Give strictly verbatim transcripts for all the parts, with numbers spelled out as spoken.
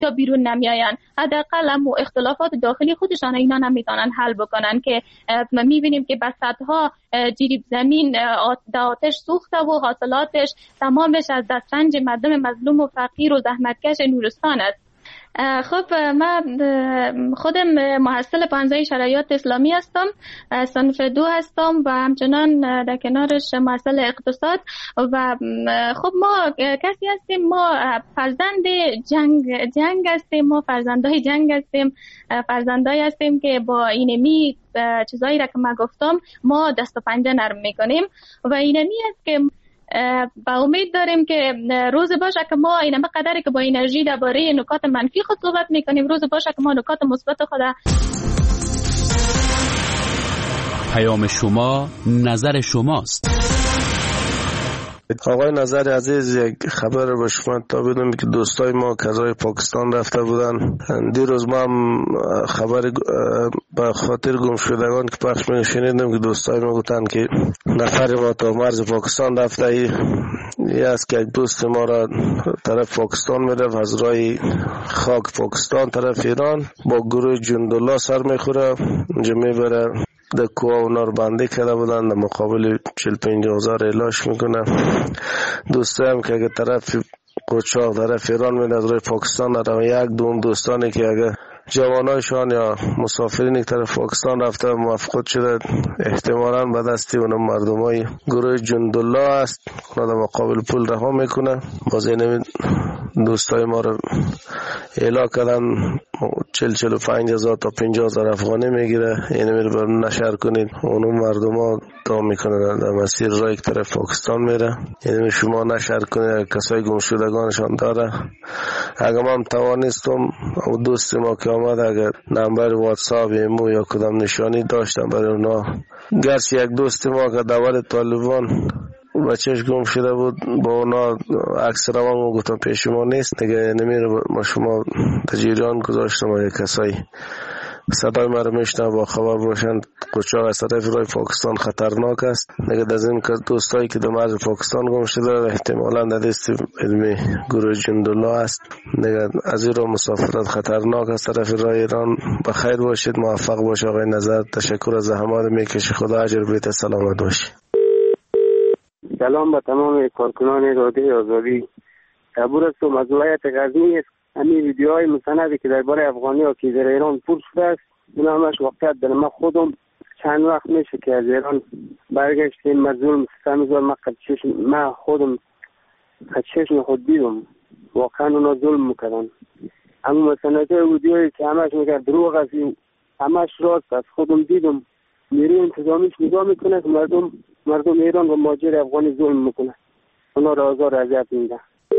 یا بیرون نمیآیند. حداقل هم اختلافات داخلی خودشان اینا نمیتونن حل بکنن که میبینیم که بساطها جریب زمین آتش سوخته و حاصلاتش تمامش از دسترنج مردم مظلوم و فقیر و زحمتکش نورستان است. خب من خودم محصل پانزده شرایط اسلامی هستم، صنف دو هستم و همچنان در کنارش محصل اقتصاد. و خب ما کسی هستیم، ما فرزند جنگ جنگ هستیم، ما فرزندای جنگ هستیم، فرزندای هستیم که با اینمی چیزایی را که من گفتم ما دست و پنجه نرم میکنیم و اینمی است که با امید داریم که روز باشه که ما اینم قدری که با انرژی درباره نکات منفی خود صحبت میکنیم، روز باشه که ما نکات مثبت خود. پیام شما نظر شماست. آقای نظر عزیز، یک خبر به شما تا بدم که دوستای ما کذای پاکستان رفته بودن. دیروز ما هم خبر به خاطر گم شدگان که پخش می شنیدم که دوستای ما گفتن که نفر ما تا مرز پاکستان رفته. ای یه است که یک دوست ما را طرف پاکستان میره، از راه خاک پاکستان طرف ایران با گروه جندالله سر میخوره، اونجا میبره در کوه اونا رو بنده کرده بودن، در مقابل چهل پنجاه هزار اعلاش میکنه. دوسته هم که اگه طرف قوچاق طرف ایران میده از روی پاکستان رو، یک دوم دوستانی که اگه جوانایشان یا مسافرین که طرف پاکستان رفته موفقت شده، احتمالاً به دستی اونم مردمای گروه جندالله است، اونا در مقابل پول رها میکنه. باز این دوستای ما رو اعلا کردن چل چل و پنج هزار تا پنجاه هزار افغانی میگیره، اینو میره بر نشر کنید، اونو مردم ها دام میکنه در مسیر رای که طرف پاکستان میره. اینو شما نشر کنید، کسای گم شدگانشان داره. اگه من توانستم او دوست ما که آمد، اگر نمبر واتساپ ایمو یا کدام نشانی داشتم برای اونا، گرچه یک دوست ما که دور طالبان بچهش گم شده بود با اونا عکس روان گفتم پیش ما نیست دیگه، نمیره ما شما تجیران گذاشتم و یک کسایی صدای ما رو میشنه با خبر باشن قوچاق از طرف رای پاکستان خطرناک است دیگه. در این که دوستایی که در مرز پاکستان گم شده احتمالاً در دست علمی گروه جندالله است دیگه. از این رو مسافرت خطرناک است طرف رای ایران. بخیر باشید، موفق باشه آقای نظر. تشکر از زحمات میکشی، خدا اجر بده، سلامت باشی. سلام به تمام کارکنان رادیو آزادی. عبور است و مزلایت غزنی است. همین ویدیوهای مستندی که درباره افغانی ها که در ایران پر شده است، این همش واقعیت داره. من خودم چند وقت میشه که از ایران برگشتیم، مظلوم ستمزار من قدشش من خودم قدشش خود دیدم، واقعا اونا ظلم میکردن. اما مستندهای ویدیوهایی که همش میگه دروغ است، همش راست است. خودم دیدم نیروی انتظامیش نگاه میکنه که مردم مردم ایران و مهاجر افغانی ظلم میکنه، اونا را آزار اذیت میده.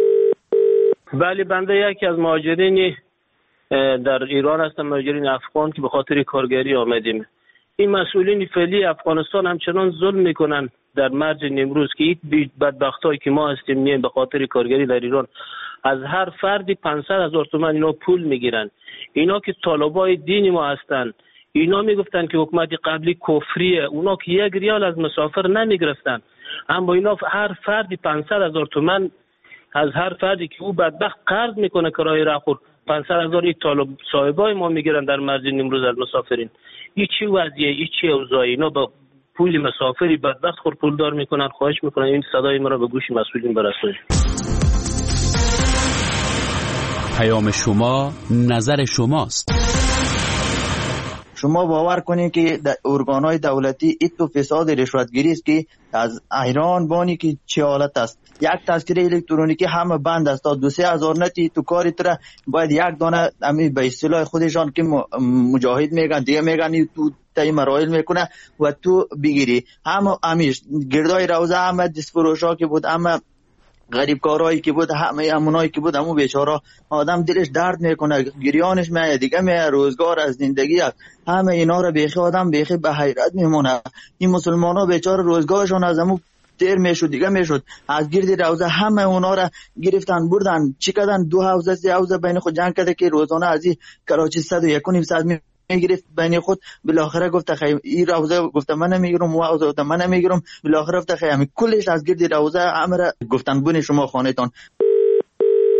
بله، بنده یکی از مهاجرین در ایران هستم، مهاجرین افغان که به خاطر کارگری آمدیم. این مسئولین فعلی افغانستان همچنان ظلم میکنن در مرز نیمروز که این بدبختایی که ما هستیم میایم به خاطر کارگری در ایران از هر فردی پانصد هزار تومان اینا پول میگیرن. اینا که طالبای دین ما هستن، اینا میگفتن که حکومت قبلی کفریه، اونا که یک ریال از مسافر نمیگرفتن، اما اینا هر فردی پانصد هزار تومان از هر فردی که او بدبخت قرض میکنه کرایه راهخور پانصد هزار یک طالب صاحبای ما میگیرن در مرز نیمروز از مسافرین. این چی وضعیه؟ این چی اوضاعی؟ اینا با پول مسافری بدبخت خور پول دار میکنن. خواهش میکنن این صدای ما را به گوش مسئولین برسونید. پیام شما نظر شماست. شما باور کنید که ارگان‌های دولتی ایتو فساد رشوتگیری است که از ایران بانی که چه حالت است. یک تذکره الکترونیکی همه بند است، تا دو سه هزار نتی تو کاری تر باید یک دانه امی به اصطلاح خودشان که مجاهد میگن دیگه میگن تو تای مراحل میکنه و تو بگیری. همه امیش گردای روزه همه دستفروشا که بود، همه غریب کارهایی که بود، همه همونایی که بود، همون بیچاره آدم دلش درد میکنه، گریانش میاد دیگه، میاد روزگار از زندگی است. همه اینا رو بیخی آدم بیخی به حیرت میمونه. این مسلمانا بیچاره روزگارشون از همون تیر میشد دیگه میشد. از گرد روزه همه اونا رو گرفتن بردن چی کردن، دو حوزه سه حوزه بین خود جنگ کرده که روزانه از این کراچی صد و یک و نیم ساعت میگرفت بین خود. بالاخره گفت خیر این روزه گفتم من نمیگیرم، و روزه گفتم من نمیگیرم. بالاخره گفت خیر همین کلش از گرد روزه امر گفتن بون شما خانهتان.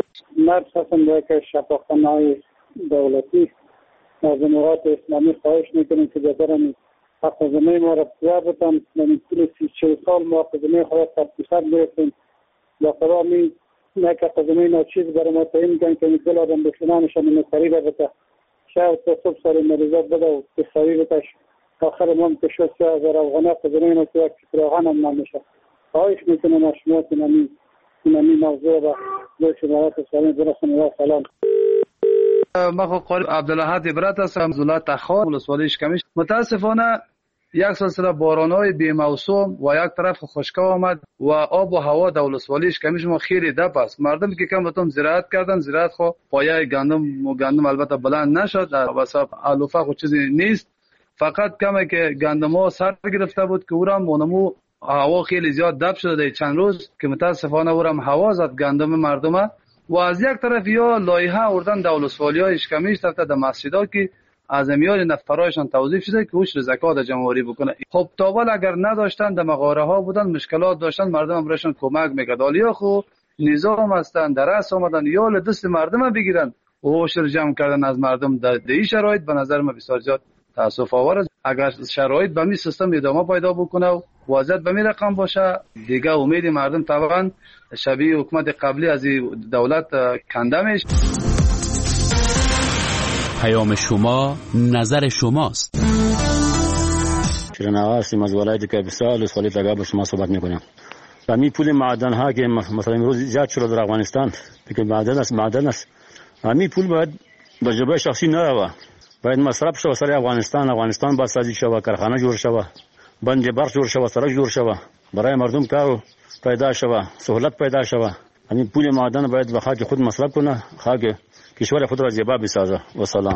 نرس هستم در که شفاخانه‌های دولتی از امارات اسلامی خواهش میکنیم که ببرن حق زمین ما را بسیار بتن. من طول سی چه سال ما حق زمین خواهد تبتیصد گرفتیم با خدا می نه که حق زمین ها چیز برای ما تعیین کن که دل آدم بکنانش هم نکاری را بتا شاید تا صبح سال مریضات بده و بساری بتاش آخر ما مکشوت سه هزار افغانه حق زمین ها که یک فراغان هم نمیشه. خواهش میکنم از شما که نمی نمی موضوع را به شمارات اسلامی برسن و سلام. ما خو قول عبدالحد عبرت هستم زولا تخار ولسوالی اشکمیش. متاسفانه یک سلسله باران‌های بی موسم و یک طرف خشکی آمد و آب و هوا در ولسوالی اشکمیش ما خیلی دپ است. مردم که کم بتون زراعت کردن، زراعت خو پایه گندم و گندم البته بلند نشد، در وسط علوفه خو چیزی نیست، فقط کمه که گندم‌ها سر گرفته بود که اورم مونمو هوا خیلی زیاد دپ شده چند روز که متاسفانه اورم هوا زد گندم مردم. و از یک طرف یا لایحه آوردن در ولسوالی‌های اشکمیش طرف در مسجدها که از میان نفرایشان توظیف شده که اوش زکات جمهوری بکنه. خب تاول اگر نداشتن در مغاره ها بودن، مشکلات داشتن، مردم هم برشان کمک میکرد. حالا خو نظام هستن در رأس آمدن یا دست مردم بگیرن و اوش رو جمع کردن از مردم در این شرایط به نظر من بسیار زیاد تاسف آور است. اگر شرایط به می سیستم ادامه پیدا بکنه و وضعیت به می رقم باشه، دیگه امید مردم طبعا شبیه حکومت قبلی از دولت کنده میشه. پیام شما نظر شماست. شیرین آقا هستیم از ولایت کیپیسا، ولسوالی تگاه با شما صحبت میکنم. همین پول معدن ها که مثلا امروز زیاد شده در افغانستان، که معدن است معدن است همین پول باید به جیب شخصی نروه، باید مصرف شود سر افغانستان. افغانستان باید سازی شود، کارخانه جوړ شود، بند برق جوړ شود، سړک جوړ شود، برای مردم کار پیدا شود، سهولت پیدا شود. همین پول معدن باید به خاک خود مصرف کنه، خاک کشور خود را زیبا بسازه. و سلام.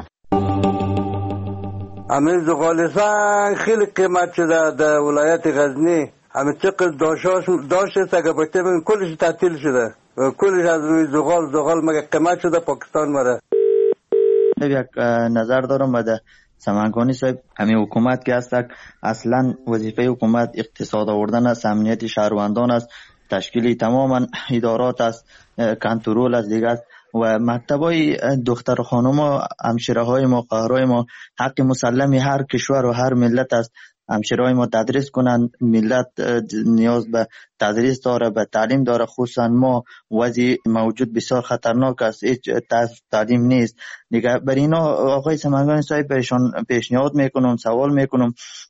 همین زغالستان خیلی قیمت شده در ولایت غزنی. همین چقدر داشتاش داشت است که بچه من کلش تعطیل شده و کلش از روی زغال زغال مگه قیمت شده پاکستان مره. یک نظر دارم بده سمنگانی صاحب، همین حکومت که هست اصلا وظیفه حکومت اقتصاد آوردن است، امنیت شهروندان است، تشکیل تماما ادارات است، کنترل از دیگه است و مکتبای دختر خانم و همشیره های ما قهرای ما حق مسلمی هر کشور و هر ملت است. همشیره های ما تدریس کنند، ملت نیاز به تدریس داره، به تعلیم داره. خصوصا ما وضع موجود بسیار خطرناک است، هیچ تعلیم نیست دیگه. بر اینا آقای سمنگانی صاحب بهشان پیشنهاد میکنم، سوال میکنم،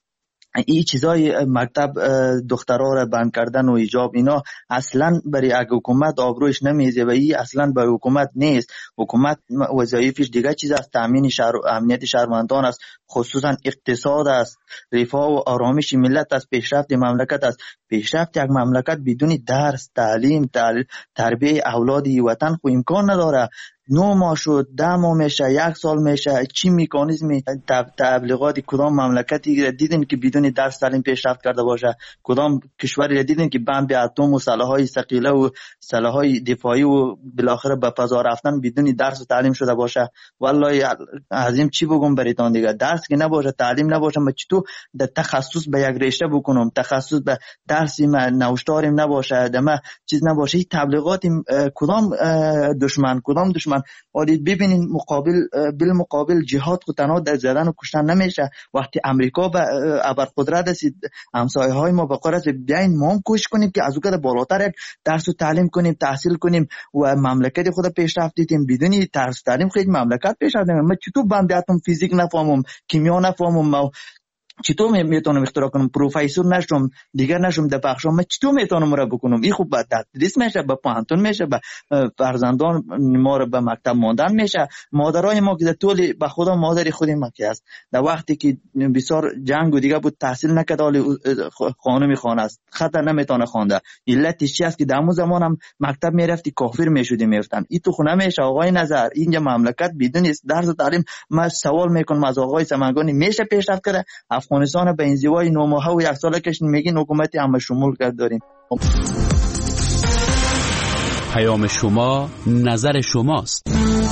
این چیزای مکتب دخترها را بند کردن و ایجاب اینا اصلا برای اگه حکومت آبروش نمیزه و این اصلا برای حکومت نیست. حکومت وظایفش دیگه چیز است، تامین شهر امنیت شهروندان است، خصوصا اقتصاد است، رفاه و آرامش ملت است، پیشرفت مملکت است. پیشرفت یک مملکت بدون درس، تعلیم، تربیه اولاد وطن خو امکان نداره. نو ماه شد، ده ماه میشه، یک سال میشه، چی میکانیزمی تبلیغات کدام مملکتی دیدین که بدون درس تعلیم پیشرفت کرده باشه؟ کدام کشوری دیدین که بمب اتم و سلاح‌های ثقیله و سلاح‌های دفاعی و بالاخره به فضا رفتن بدون درس و تعلیم شده باشه؟ والله عظیم چی بگم براتون دیگه، درس که نباشه، تعلیم نباشه، ما چطور در تخصص به یک رشته بکنم، تخصص به درسی ما نوشتاریم نباشه، دمه چیز نباشه، تبلیغات کدام دشمن کدام دشمن ولی ببینین مقابل بالمقابل جهاد خود تنها در زدن و کشتن نمیشه. وقتی امریکا به ابرقدرت است، همسایه های ما به قدرت بیاین ما هم کوشش کنیم که از اون بالاتر یک درس و تعلیم کنیم، تحصیل کنیم و مملکت خود پیشرفت دیدیم. بدون درس و تعلیم خیلی مملکت پیشرفت نمیکنه. من چطور بند اتم فیزیک نفهمم، کیمیا نفهمم، چطور میتونم اختراع کنم، پروفسور نشم، دیگر نشم در بخشم، من چطور میتونم را بکنم؟ این خوب به تدریس میشه، به پانتون میشه، به فرزندان ما را به مکتب ماندن میشه. مادرای ما که در طول به خدا مادر خودی ما که است، در وقتی که بسیار جنگ و دیگه بود تحصیل نکرد، حالی خانمی خانه است، خطر نمیتونه خوانده. علتش چی است که در اون زمان هم مکتب میرفتی کافر میشدی میرفتن. این تو خونه میشه. آقای نظر اینجا مملکت بدون درس و تعلیم، من سوال میکنم از آقای سمنگانی میشه پیشرفت کنه؟ افغانستان به انزوای نه ماهه و یک ساله کش میگین حکومت همه شمول کرد داریم. پیام شما نظر شماست.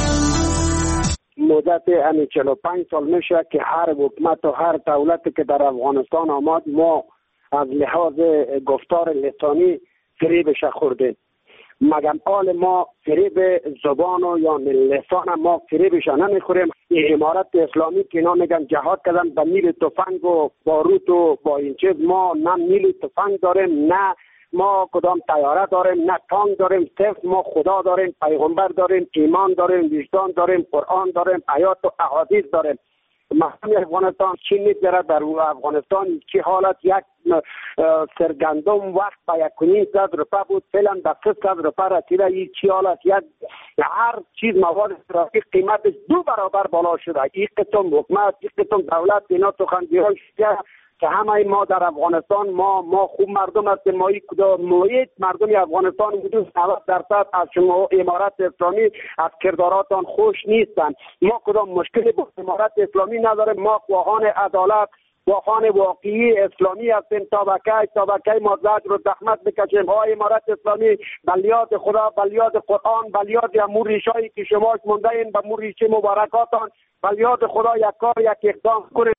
مدت همین چهل و پنج سال میشه که هر حکومت و هر دولتی که در افغانستان آمد ما از لحاظ گفتار لسانی فریبش خوردیم. مگم آل ما فریب زبان و یا لسان ما فریبش نمیخوریم. این امارت اسلامی که اینا میگن جهاد کردن با نیل تفنگ و باروت و با این چیز، ما نه نیل تفنگ داریم، نه ما کدام طیاره داریم، نه تانک داریم. صرف ما خدا داریم، پیغمبر داریم، ایمان داریم، وجدان داریم، قرآن داریم، آیات و احادیث داریم. مردم افغانستان چی میگذره در افغانستان چی حالت؟ یک سرگندم وقت با یک کنین صد روپه بود، فعلا به سه صد روپه رسیده. این چی حالت؟ یک هر چیز مواد استراتژیک قیمتش دو برابر بالا شده. این قسم حکومت، این قسم دولت اینا سخنگویان شده که همه ما در افغانستان ما ما خوب مردم هستیم. ما کدام محیط مردم افغانستان حدود نود درصد از شما امارت اسلامی از کرداراتان خوش نیستن. ما کدام مشکلی با امارت اسلامی نداریم. ما خواهان عدالت، خواهان واقعی اسلامی هستیم. طبقه طبقه ما زجر رو زحمت بکشیم. ها امارت اسلامی بلیاد خدا، بلیاد قرآن، بلیاد امور ریشایی که شما مونده این به امور ریشه مبارکاتان، بلیاد خدا یک کار یک اقدام کنید.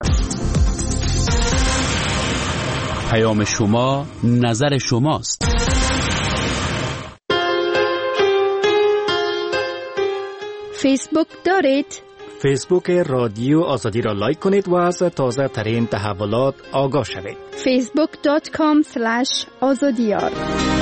پیام شما نظر شماست. فیسبوک دارید؟ فیسبوک رادیو آزادی را لایک کنید و از تازه ترین تحولات آگاه شوید. فیسبوک دات کام اسلش آزادیار